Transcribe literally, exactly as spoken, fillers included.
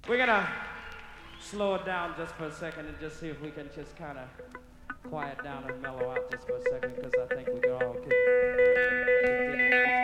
We're gonna slow it down just for a second and just see if we can just kind of quiet down and mellow out just for a second, because I think we can all get, get, get it.